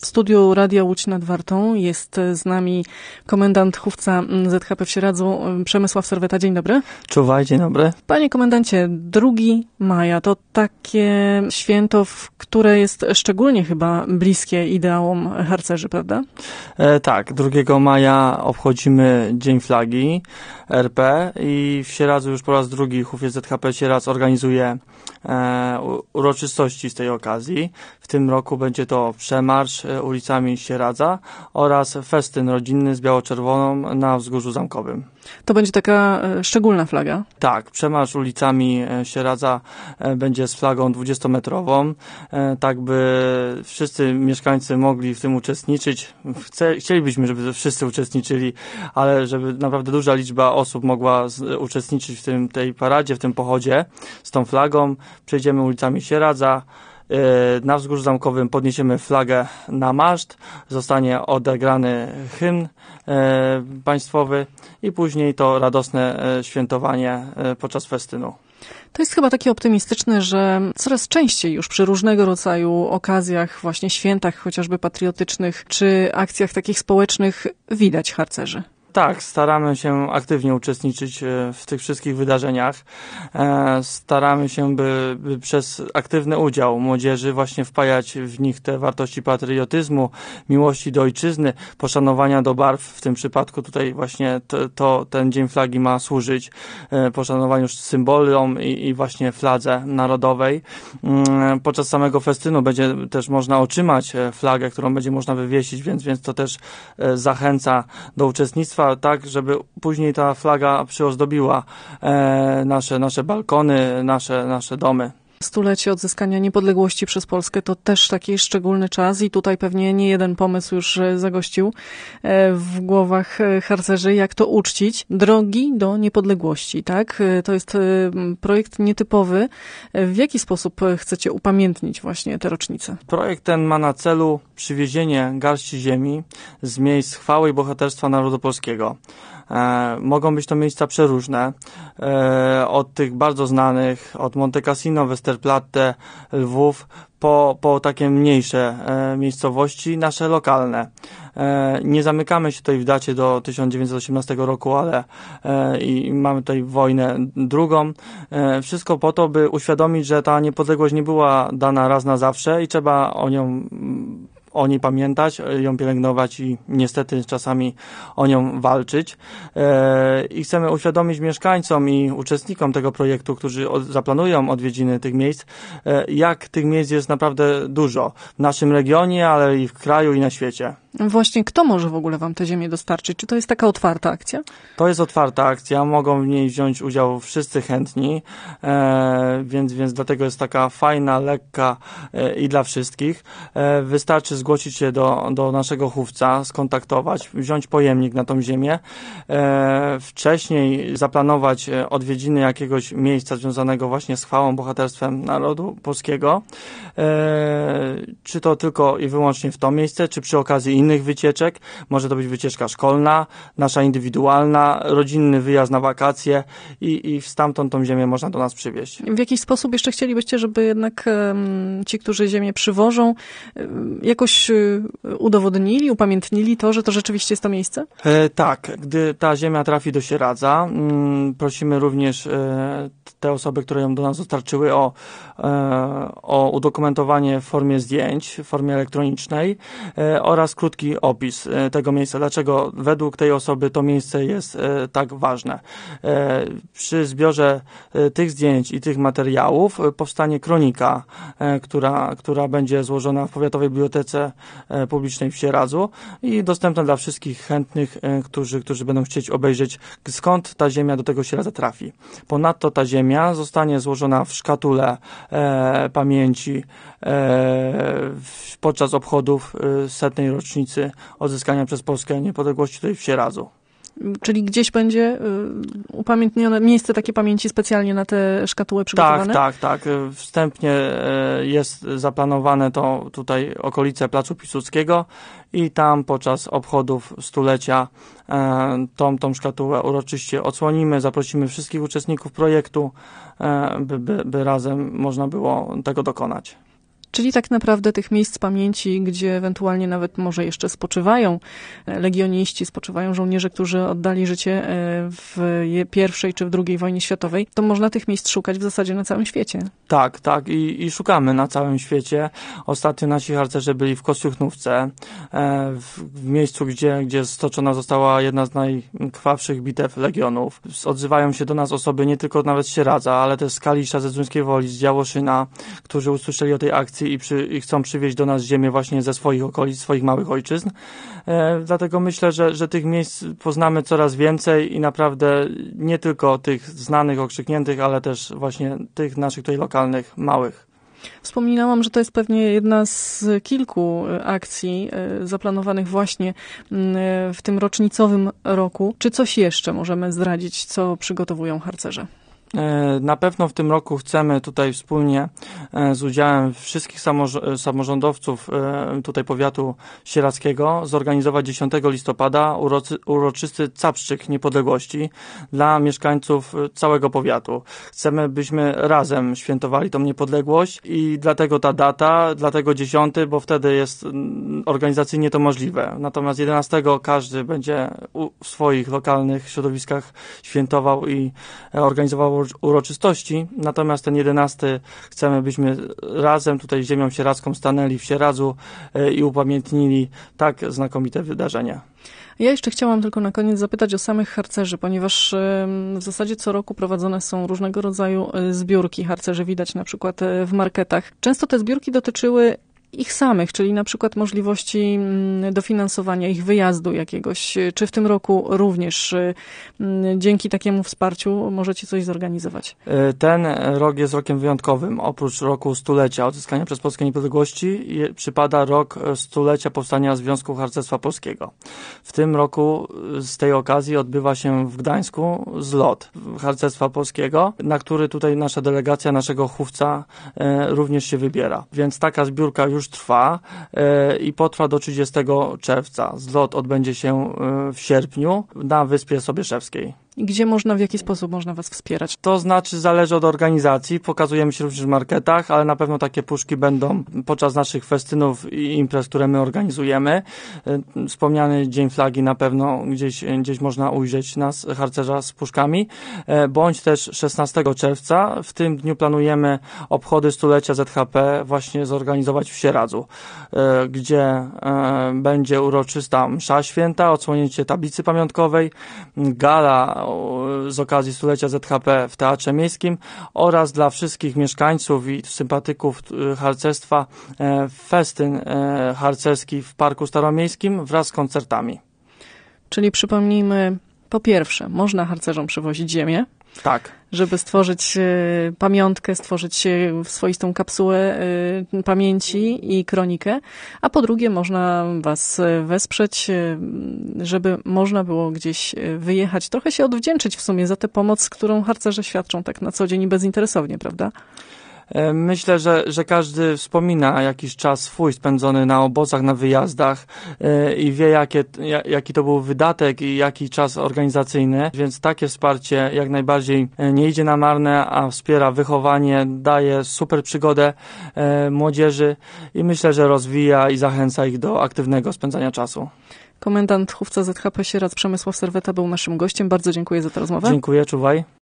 W studiu Radia Łódź nad Wartą jest z nami komendant chówca ZHP w Sieradzu, Przemysław Serweta. Dzień dobry. Czuwaj, dzień dobry. Panie komendancie, 2 maja to takie święto, które jest szczególnie chyba bliskie ideałom harcerzy, prawda? Tak, 2 maja obchodzimy Dzień Flagi RP i w Sieradzu już po raz drugi Chówiec ZHP Sieradz organizuje uroczystości z tej okazji. W tym roku będzie to przemarsz ulicami Sieradza oraz festyn rodzinny z biało-czerwoną na Wzgórzu Zamkowym. To będzie taka szczególna flaga? Tak, przemarsz ulicami Sieradza będzie z flagą 20-metrową, tak by wszyscy mieszkańcy mogli w tym uczestniczyć. Chcielibyśmy, żeby wszyscy uczestniczyli, ale żeby naprawdę duża liczba osób mogła uczestniczyć w tej paradzie, w tym pochodzie z tą flagą. Przejdziemy ulicami Sieradza. Na Wzgórzu Zamkowym podniesiemy flagę na maszt, zostanie odegrany hymn państwowy i później to radosne świętowanie podczas festynu. To jest chyba takie optymistyczne, że coraz częściej już przy różnego rodzaju okazjach, właśnie świętach chociażby patriotycznych, czy akcjach takich społecznych widać harcerzy. Tak, staramy się aktywnie uczestniczyć w tych wszystkich wydarzeniach. Staramy się, by przez aktywny udział młodzieży właśnie wpajać w nich te wartości patriotyzmu, miłości do ojczyzny, poszanowania do barw. W tym przypadku tutaj właśnie ten Dzień Flagi ma służyć poszanowaniu symbolom i właśnie fladze narodowej. Podczas samego festynu będzie też można otrzymać flagę, którą będzie można wywiesić, więc to też zachęca do uczestnictwa, tak, żeby później ta flaga przyozdobiła nasze balkony, nasze domy. 100-lecie odzyskania niepodległości przez Polskę to też taki szczególny czas i tutaj pewnie nie jeden pomysł już zagościł w głowach harcerzy, jak to uczcić. Drogi do niepodległości, tak? To jest projekt nietypowy. W jaki sposób chcecie upamiętnić właśnie tę rocznicę? Projekt ten ma na celu przywiezienie garści ziemi z miejsc chwały i bohaterstwa narodu polskiego. Mogą być to miejsca przeróżne, od tych bardzo znanych, od Monte Cassino, Westerplatte, Lwów, po takie mniejsze miejscowości, nasze lokalne. Nie zamykamy się tutaj w dacie do 1918 roku, ale i mamy tutaj wojnę drugą. Wszystko po to, by uświadomić, że ta niepodległość nie była dana raz na zawsze i trzeba o niej pamiętać, ją pielęgnować i niestety czasami o nią walczyć. I chcemy uświadomić mieszkańcom i uczestnikom tego projektu, którzy zaplanują odwiedziny tych miejsc, jak tych miejsc jest naprawdę dużo w naszym regionie, ale i w kraju i na świecie. Właśnie, kto może w ogóle wam tę ziemię dostarczyć? Czy to jest taka otwarta akcja? To jest otwarta akcja, mogą w niej wziąć udział wszyscy chętni, więc dlatego jest taka fajna, lekka i dla wszystkich. Wystarczy zgłosić się do naszego chówca, skontaktować, wziąć pojemnik na tą ziemię, wcześniej zaplanować odwiedziny jakiegoś miejsca związanego właśnie z chwałą, bohaterstwem narodu polskiego, czy to tylko i wyłącznie w to miejsce, czy przy okazji innych wycieczek. Może to być wycieczka szkolna, nasza indywidualna, rodzinny wyjazd na wakacje i stamtąd tą ziemię można do nas przywieźć. W jakiś sposób jeszcze chcielibyście, żeby jednak ci, którzy ziemię przywożą, jakoś udowodnili, upamiętnili to, że to rzeczywiście jest to miejsce? Tak, gdy ta ziemia trafi do Sieradza, prosimy również te osoby, które ją do nas dostarczyły, o udokumentowanie w formie zdjęć, w formie elektronicznej oraz krótki opis tego miejsca. Dlaczego według tej osoby to miejsce jest tak ważne. Przy zbiorze tych zdjęć i tych materiałów powstanie kronika, która będzie złożona w Powiatowej Bibliotece Publicznej w Sieradzu i dostępna dla wszystkich chętnych, którzy będą chcieć obejrzeć, skąd ta ziemia do tego Sieradza trafi. Ponadto ta ziemia zostanie złożona w szkatule pamięci podczas obchodów 100. rocznicy odzyskania przez Polskę niepodległości tutaj w Sieradzu. Czyli gdzieś będzie upamiętnione miejsce takie pamięci specjalnie na te szkatuły przygotowane? Tak. Wstępnie jest zaplanowane to tutaj okolice Placu Piłsudskiego i tam podczas obchodów 100-lecia tą szkatułę uroczyście odsłonimy, zaprosimy wszystkich uczestników projektu, by razem można było tego dokonać. Czyli tak naprawdę tych miejsc pamięci, gdzie ewentualnie nawet może jeszcze spoczywają legioniści, spoczywają żołnierze, którzy oddali życie w I czy w II wojnie światowej, to można tych miejsc szukać w zasadzie na całym świecie. Tak, i szukamy na całym świecie. Ostatnio nasi harcerze byli w Kostiuchnówce, w miejscu, gdzie stoczona została jedna z najkrwawszych bitew Legionów. Odzywają się do nas osoby nie tylko nawet z Sieradza, ale też z Kalisza, ze Zduńskiej Woli, z Działoszyna, którzy usłyszeli o tej akcji i chcą przywieźć do nas ziemię właśnie ze swoich okolic, swoich małych ojczyzn. Dlatego myślę, że tych miejsc poznamy coraz więcej i naprawdę nie tylko tych znanych, okrzykniętych, ale też właśnie tych naszych tutaj lokalnych, małych. Wspominałam, że to jest pewnie jedna z kilku akcji zaplanowanych właśnie w tym rocznicowym roku. Czy coś jeszcze możemy zdradzić, co przygotowują harcerze? Na pewno w tym roku chcemy tutaj wspólnie z udziałem wszystkich samorządowców tutaj powiatu sieradzkiego zorganizować 10 listopada uroczysty capszczyk niepodległości dla mieszkańców całego powiatu. Chcemy, byśmy razem świętowali tą niepodległość i dlatego ta data, dlatego 10, bo wtedy jest organizacyjnie to możliwe. Natomiast 11 każdy będzie w swoich lokalnych środowiskach świętował i organizował uroczystości, natomiast ten 11 chcemy, byśmy razem tutaj z ziemią sieradzką stanęli w Sieradzu i upamiętnili tak znakomite wydarzenie. Ja jeszcze chciałam tylko na koniec zapytać o samych harcerzy, ponieważ w zasadzie co roku prowadzone są różnego rodzaju zbiórki. Harcerzy widać na przykład w marketach. Często te zbiórki dotyczyły ich samych, czyli na przykład możliwości dofinansowania ich wyjazdu jakiegoś. Czy w tym roku również dzięki takiemu wsparciu możecie coś zorganizować? Ten rok jest rokiem wyjątkowym. Oprócz roku stulecia odzyskania przez Polskę niepodległości przypada rok stulecia powstania Związku Harcerstwa Polskiego. W tym roku z tej okazji odbywa się w Gdańsku zlot Harcerstwa Polskiego, na który tutaj nasza delegacja, naszego chówca również się wybiera. Więc taka zbiórka już trwa i potrwa do 30 czerwca. Zlot odbędzie się w sierpniu na Wyspie Sobieszewskiej. I gdzie można, w jaki sposób można was wspierać? To znaczy zależy od organizacji. Pokazujemy się również w marketach, ale na pewno takie puszki będą podczas naszych festynów i imprez, które my organizujemy. Wspomniany Dzień Flagi na pewno gdzieś można ujrzeć nas, harcerza z puszkami, bądź też 16 czerwca. W tym dniu planujemy obchody stulecia ZHP właśnie zorganizować w Sieradzu, gdzie będzie uroczysta msza święta, odsłonięcie tablicy pamiątkowej, gala z okazji stulecia ZHP w Teatrze Miejskim oraz dla wszystkich mieszkańców i sympatyków harcerstwa festyn harcerski w Parku Staromiejskim wraz z koncertami. Czyli przypomnijmy, po pierwsze, można harcerzom przywozić ziemię. Tak. Żeby stworzyć pamiątkę, stworzyć swoistą kapsułę pamięci i kronikę, a po drugie można was wesprzeć, żeby można było gdzieś wyjechać, trochę się odwdzięczyć w sumie za tę pomoc, którą harcerze świadczą tak na co dzień i bezinteresownie, prawda? Myślę, że każdy wspomina jakiś czas swój spędzony na obozach, na wyjazdach i wie, jaki to był wydatek i jaki czas organizacyjny, więc takie wsparcie jak najbardziej nie idzie na marne, a wspiera wychowanie, daje super przygodę młodzieży i myślę, że rozwija i zachęca ich do aktywnego spędzania czasu. Komendant chówca ZHP Sieradz Przemysław Serweta był naszym gościem. Bardzo dziękuję za tę rozmowę. Dziękuję, czuwaj.